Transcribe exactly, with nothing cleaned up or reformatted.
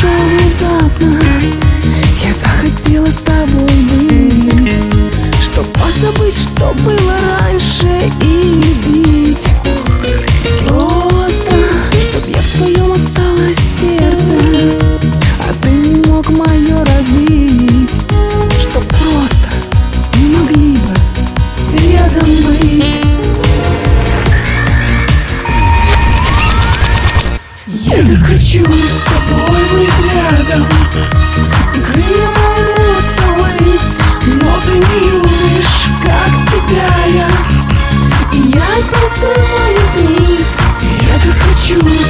пришел внезапно. Я захотела с тобой быть, чтоб позабыть, что было раньше, и любить. Просто, чтоб я в твоем осталось сердце, а ты не мог мое разбить. Чтоб просто мы могли бы рядом быть. Я так хочу с тобой быть рядом, и крылья мои рвутся ввысь, но ты не любишь, как тебя я, и я опять срываюсь вниз. Я так хочу